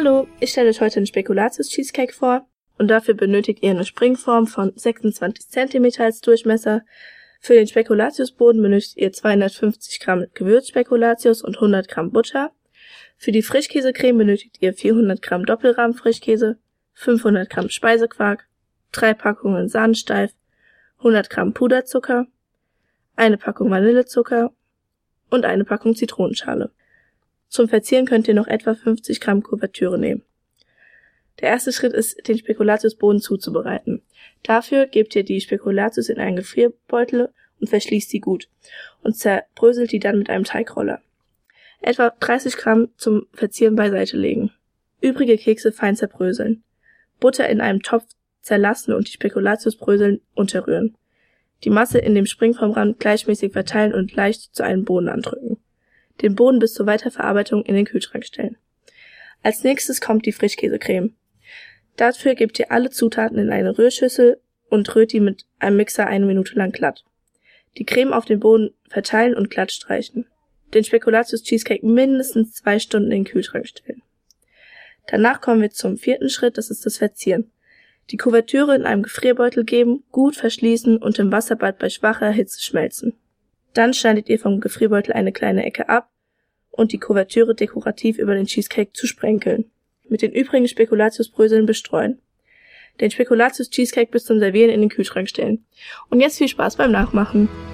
Hallo, ich stelle euch heute den Spekulatius-Cheesecake vor und dafür benötigt ihr eine Springform von 26 cm als Durchmesser. Für den Spekulatiusboden benötigt ihr 250 Gramm Gewürzspekulatius und 100 Gramm Butter. Für die Frischkäsecreme benötigt ihr 400 Gramm Doppelrahmen-Frischkäse, 500 Gramm Speisequark, 3 Packungen Sahnensteif, 100 Gramm Puderzucker, eine Packung Vanillezucker und eine Packung Zitronenschale. Zum Verzieren könnt ihr noch etwa 50 Gramm Kuvertüre nehmen. Der erste Schritt ist, den Spekulatiusboden zuzubereiten. Dafür gebt ihr die Spekulatius in einen Gefrierbeutel und verschließt sie gut und zerbröselt die dann mit einem Teigroller. Etwa 30 Gramm zum Verzieren beiseite legen. Übrige Kekse fein zerbröseln. Butter in einem Topf zerlassen und die Spekulatiusbröseln unterrühren. Die Masse in dem Springformrand gleichmäßig verteilen und leicht zu einem Boden andrücken. Den Boden bis zur Weiterverarbeitung in den Kühlschrank stellen. Als nächstes kommt die Frischkäsecreme. Dafür gebt ihr alle Zutaten in eine Rührschüssel und rührt die mit einem Mixer 1 Minute lang glatt. Die Creme auf den Boden verteilen und glatt streichen. Den Spekulatius-Cheesecake mindestens 2 Stunden in den Kühlschrank stellen. Danach kommen wir zum vierten Schritt, das ist das Verzieren. Die Kuvertüre in einem Gefrierbeutel geben, gut verschließen und im Wasserbad bei schwacher Hitze schmelzen. Dann schneidet ihr vom Gefrierbeutel eine kleine Ecke ab und die Kuvertüre dekorativ über den Cheesecake zu sprenkeln. Mit den übrigen Spekulatiusbröseln bestreuen. Den Spekulatius-Cheesecake bis zum Servieren in den Kühlschrank stellen. Und jetzt viel Spaß beim Nachmachen!